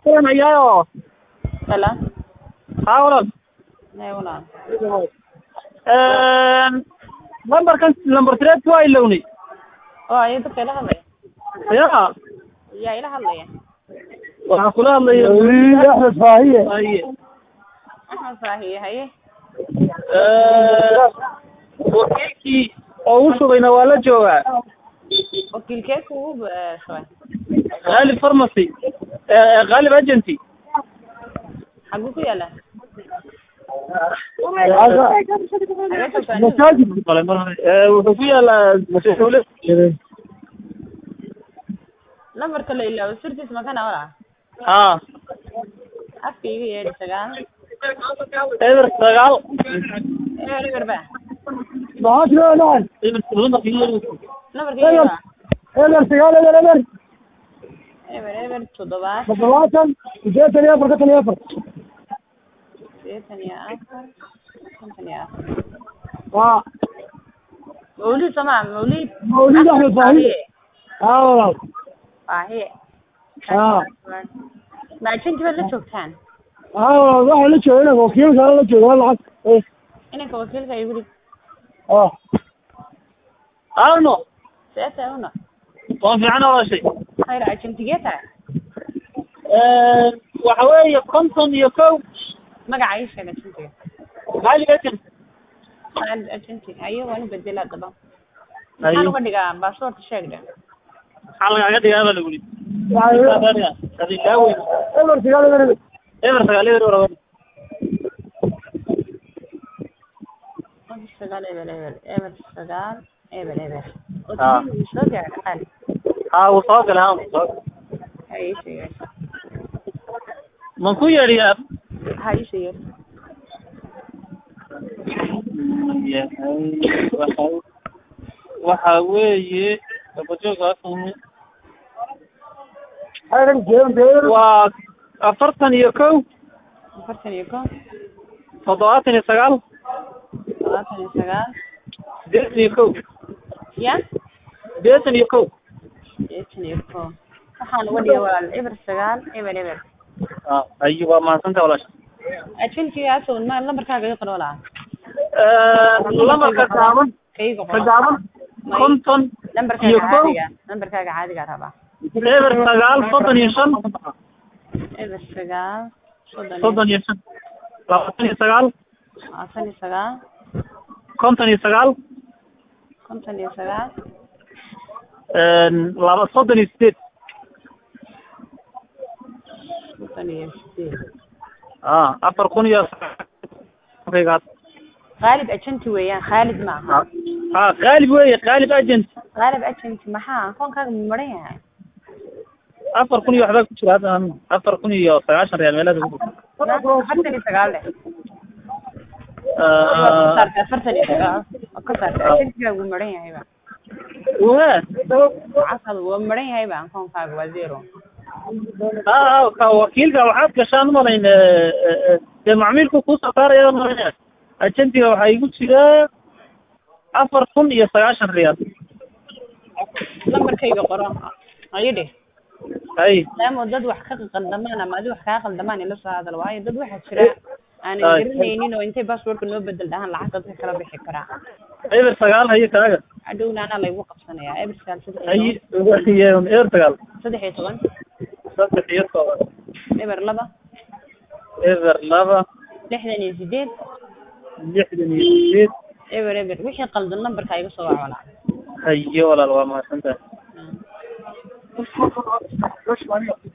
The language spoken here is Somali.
كان اياه Hello. حاول Walaal. number 3 waa ilowni Oo ay dadka ila hadlaya. ya Yaa ila hadlaya. waxa kula hadlaya Axmed Faahiye Axmed Faahiye haye. wakiilkii oo u sugayna waa la joogaa Wakiilkeeku uu shaqay. Ghalib Pharmacy Ghalib Agency Xaguu ku yaala? masaajid wuxuu ku yaalaa mas'uuliyad Numberka la ilaawo sirtiis ma kana wala? ها Afkayga yeedhi 9 eber 9 eber ba. ما شاء الله eber 9 Numberka yeedhi eber 9 eber 7 تضواتا وجيتني أفر قتني أفر ثانية موليد سمع موليد أحمد فاهية والله فاهية ما كنت ولا شوفتان والله واحد لك هنا وكيل قال لك والله إنك وكيلك يقولي أنا سأته هنا طافي عنه ولا شيء خير عشان تجيتها وحوالي كونتون يكو ما عايشة أنا شنتي غالي أكل أنا شنتي أيوة وأنا بديلها طبعا أيوة أنا بدي قام بصورة الشيء ده حلقة عقدي هذا اللي يقولي أيوة هذه لاوي إبر سجال إبر سجال إبر إبر وتجي حالي وصاق لها وصاق هاي شيء من كوي رياب هاي شيء waxa weeye waa 41 79 يا 81 waxaan uga dhigay walaal eber 9 eber ayuba ma santa walaal ajenkigaas oo lambarkaaga ii qor walaal lambarka gaaban konton lambarkaaga caadiga rabaa eber 9 35 eber 9 35 29 29 konton laba 38 afar kun iyo غالب أجنتي ويان خالد معها غالب ويا غالب أجنت غالب أجنتي معها كون كان مريها afar kun iyo waxba ku jira hadda afar kun iyo 9 real meelaha ugu حتى اللي سقاله فرتني كسرت أجنتي ومريها هيبا عصب ومريها هيبا كون كان وزيرو وكيلك waxaad gashaan malayn macmiilku ku saaraya malayn ajendiga waxa igu jira 4090 riyal lambarkayga qoran ayide ay lama dad wax ka qaldamaan ama wax ka qaldamaan ila soo hadal waayo dad waxa jira aan garanaynin oo intay passwordka loo bedel dhahan lacag dadka kala bixi karaa eber 9 haye kaaga adowna ana la igu qabsanaya eber 9 ay waxiyeen eber 9 eber 2 eber 2 68 eber wixii qaldan lambarka iga soo wacwala ayo walaal waa ma santa